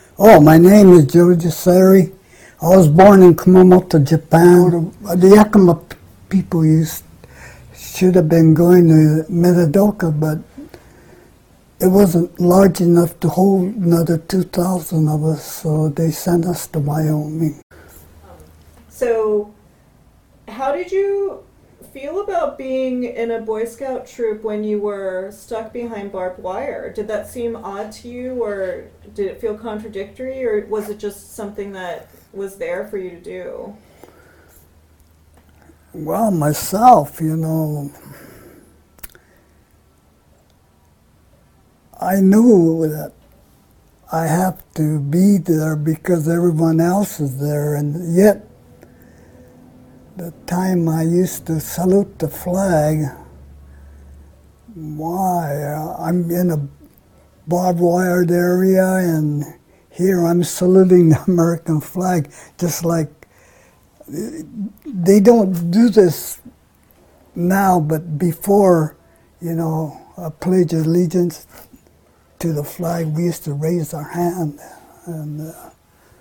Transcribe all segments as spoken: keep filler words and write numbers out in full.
Oh, my name is Joji Sari. I was born in Kumamoto, Japan. The Yakima people used should have been going to Metadoka, but it wasn't large enough to hold another two thousand of us, so they sent us to Wyoming. So, how did you feel about being in a Boy Scout troop when you were stuck behind barbed wire? Did that seem odd to you, or did it feel contradictory, or was it just something that was there for you to do? Well, myself, you know, I knew that I have to be there because everyone else is there, and yet the time I used to salute the flag, why, uh, I'm in a barbed wired area, and here I'm saluting the American flag, just like they don't do this now, but before, you know, a pledge of allegiance to the flag, we used to raise our hand, and uh,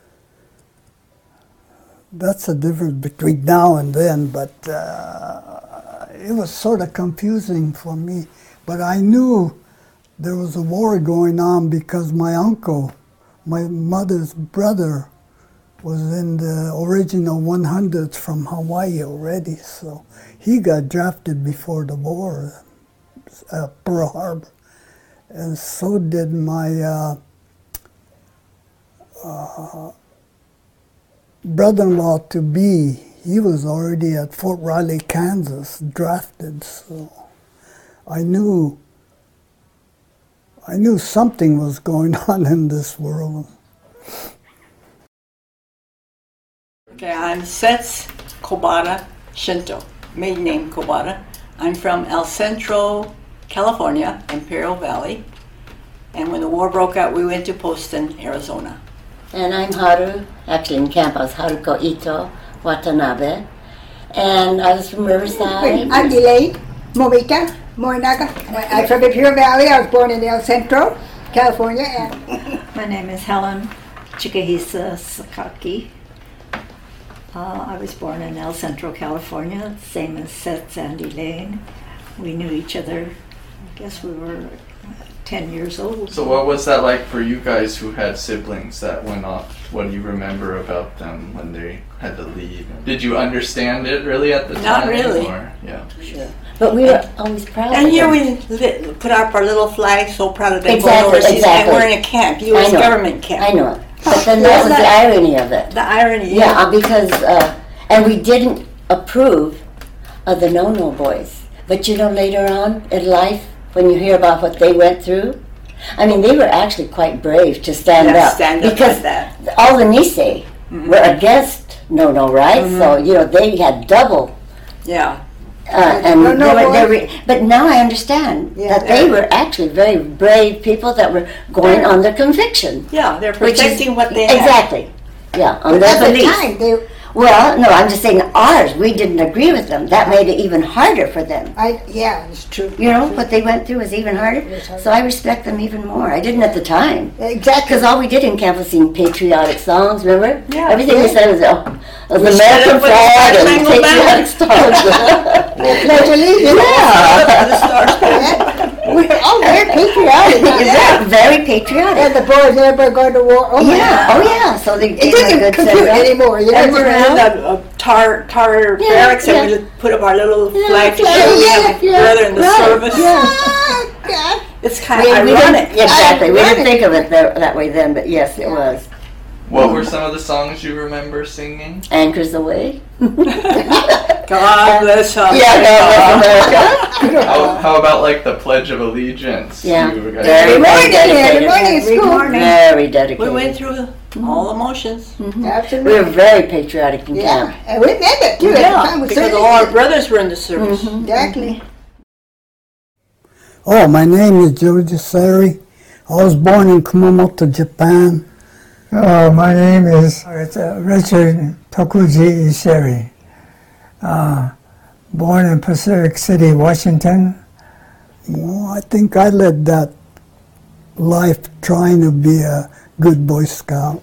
that's the difference between now and then, but uh, it was sort of confusing for me. But I knew there was a war going on because my uncle, my mother's brother, was in the original one hundreds from Hawaii already, so he got drafted before the war at Pearl Harbor. And so did my uh, uh, brother-in-law to be. He was already at Fort Riley, Kansas, drafted, so I knew I knew something was going on in this world. Okay, I'm Sets Kobata Shinto, maiden name Kobata. I'm from El Centro, California, Imperial Valley. And when the war broke out, we went to Poston, Arizona. And I'm Haru, actually in camp I was Haruko Ito Watanabe. And I was from Riverside. I'm Elaine Momika Morinaga. I'm from Imperial Valley. I was born in El Centro, California. And my name is Helen Chikahisa Sakaki. Uh, I was born in El Centro, California, same as Seth and Elaine. We knew each other, I guess we were ten years old. So what was that like for you guys who had siblings that went off? What do you remember about them when they had to leave? Did you understand it really at the time? Not really. Or, yeah. Sure. But we were always proud And of here them. we lit, put up our little flag, so proud of them Exactly, going overseas, exactly. and we're in a camp, U S government camp. I know it. But then that was the irony of it. The irony, yeah. yeah. uh, because, uh, and we didn't approve of the No-No boys. But you know, later on in life, when you hear about what they went through, I mean, they were actually quite brave to stand Yeah, up. stand up because like that. all the Nisei Mhm. were against No-No, right? Mhm. So, you know, they had double. Yeah. Uh, and No, no, they were, they boys. were, but now I understand Yeah, that they were actually very brave people that were going on their conviction. Yeah, they're Which is- protecting what they have. Exactly. Yeah, on but their at the beliefs. time, they, Well, no, I'm just saying ours, we didn't agree with them. That made it even harder for them. I, yeah, it's true. You know, what they went through was even harder. It was harder. So I respect them even more. I didn't at the time. Exactly. Because all we did in camp was sing patriotic songs, remember? Yeah. Everything we said was, oh, was the We stood American up with flag the and Star-Spangled patriotic songs. Pledge allegiance. Yeah. We're all very patriotic. Yeah, very patriotic. And the boys never going to war. Oh, my Yeah, God. oh yeah, so they It gave them a doesn't good compute send-off. anymore. You And know, we're in the uh, tar, tar Yeah, barracks, yeah. and we just put up our little Yeah, flag to flag, show we yeah, have a yeah, brother in the right, service. Ah, God. It's kind We, of we ironic. didn't, exactly, we didn't Ironic. think of it that, that way then, but yes, it was. What were some of the songs you remember singing? Anchors Away. God bless us. Yeah, God bless America. How, how about like the Pledge of Allegiance? Yeah. You guys- Very, Every very morning, every dedicated. morning at Every school. morning. Very dedicated. We went through all the motions. Mhm. Absolutely. We were very patriotic in Yeah, camp. and we meant it too. At the time, Yeah, we because certainly all our did. brothers were in the service. Mhm. Exactly. Oh, my name is Joji Sari. I was born in Kumamoto, Japan. Uh, my name is uh, Richard Tokuji Iseri. Uh, born in Pacific City, Washington. Well, I think I led that life trying to be a good Boy Scout.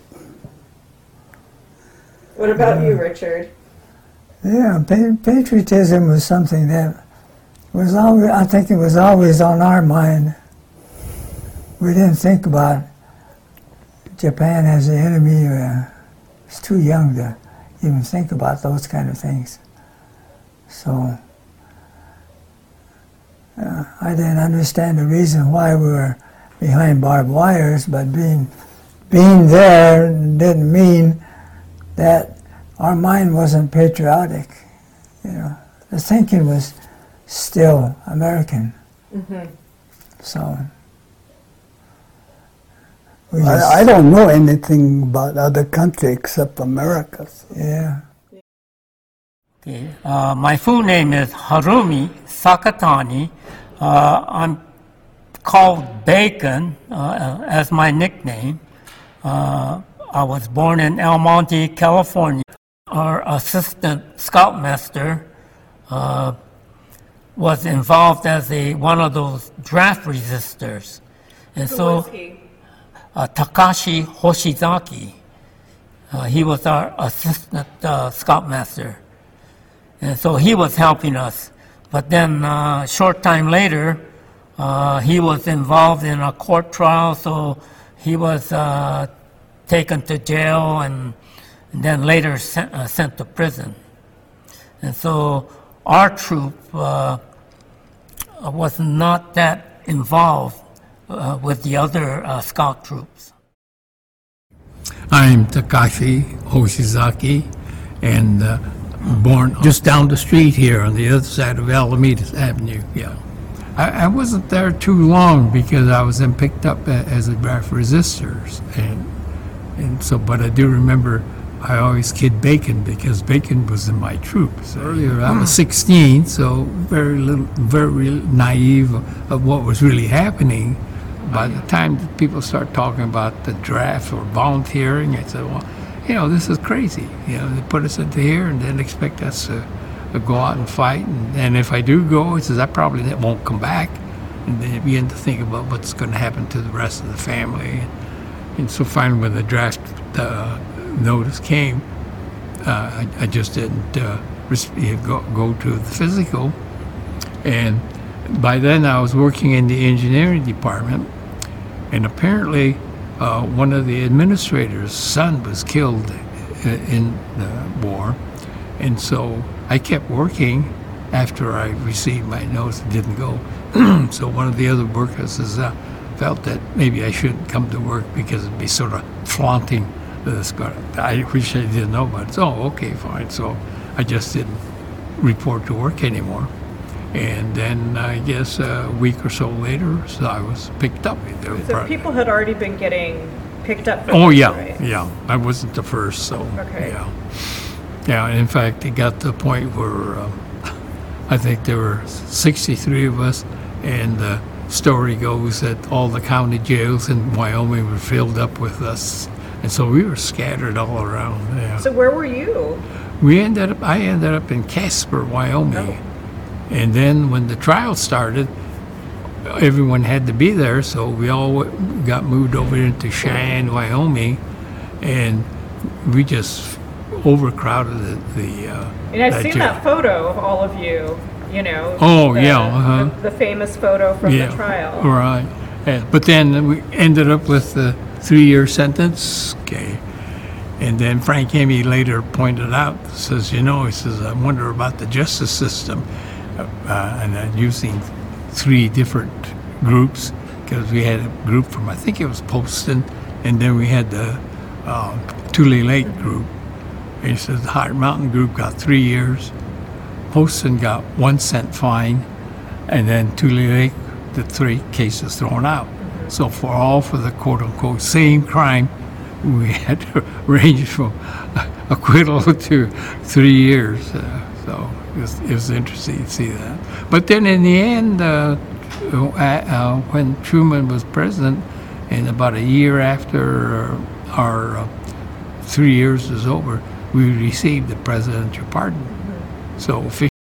What about you, Richard? Yeah, pa- patriotism was something that was always, I think it was always on our mind. We didn't think about Japan as the enemy. Uh, it's too young to even think about those kind of things. So uh, I didn't understand the reason why we were behind barbed wires, but being being there didn't mean that our mind wasn't patriotic. You know, the thinking was still American. Mm-hmm. So we just, I, I don't know anything about other country except America. So. yeah. Okay. Uh, my full name is Harumi Sakatani. Uh, I'm called Bacon uh, as my nickname. Uh, I was born in El Monte, California. Our assistant scoutmaster uh, was involved as a one of those draft resistors, and Who so was he? uh, Takashi Hoshizaki. Uh, he was our assistant uh, scoutmaster. And so he was helping us. But then uh, a short time later, uh, he was involved in a court trial, so he was uh, taken to jail and, and then later sent, uh, sent to prison. And so our troop uh, was not that involved uh, with the other uh, scout troops. I'm Takashi Hoshizaki, and uh, born just down the street here on the other side of Alameda Avenue. Yeah, I, I wasn't there too long because I was then picked up a, as a draft resistors, and and so. But I do remember I always kid Bacon because Bacon was in my troop. So earlier I was sixteen, so very little, very naive of what was really happening. By the time that people start talking about the draft or volunteering, I said, well, you know, this is crazy. You know, they put us into here and then expect us to, to go out and fight. And, and if I do go, he says, I probably won't come back. And then you begin to think about what's going to happen to the rest of the family. And so finally, when the draft uh, notice came, uh, I, I just didn't uh, go, go to the physical. And by then, I was working in the engineering department. And apparently, uh, one of the administrators' son was killed in the war. And so I kept working after I received my notice and didn't go. So one of the other workers has, uh, felt that maybe I shouldn't come to work because it'd be sort of flaunting this. But I wish I didn't know about it. So, okay, fine. So I just didn't report to work anymore. And then I guess a week or so later, so I was picked up. So people had already been getting picked up. Oh this, yeah, right? yeah. I wasn't the first, so Okay. yeah, yeah. And in fact, it got to the point where um, I think there were sixty-three of us, and the story goes that all the county jails in Wyoming were filled up with us, and so we were scattered all around. Yeah. So where were you? We ended up. I ended up in Casper, Wyoming. Oh. And then when the trial started, everyone had to be there, so we all got moved over into Cheyenne, Wyoming, and we just overcrowded the. the uh, And I've that seen jail. that photo of all of you, you know. Oh, the, yeah, uh-huh. the, the famous photo from yeah, the trial. Right. Yeah, but then we ended up with the three-year sentence. Okay. And then Frank Emmy later pointed out, says, you know, he says, I wonder about the justice system. Uh, and uh, using three different groups, because we had a group from, I think it was Poston, and then we had the uh, Tule Lake group. And he says the Hot Mountain group got three years, Poston got one cent fine, and then Tule Lake, the three cases thrown out. So for all for the quote-unquote same crime, we had to range from acquittal to three years. Uh, so it was, it was interesting to see that. But then in the end, uh, uh, when Truman was president, and about a year after our uh, three years was over, we received the presidential pardon. So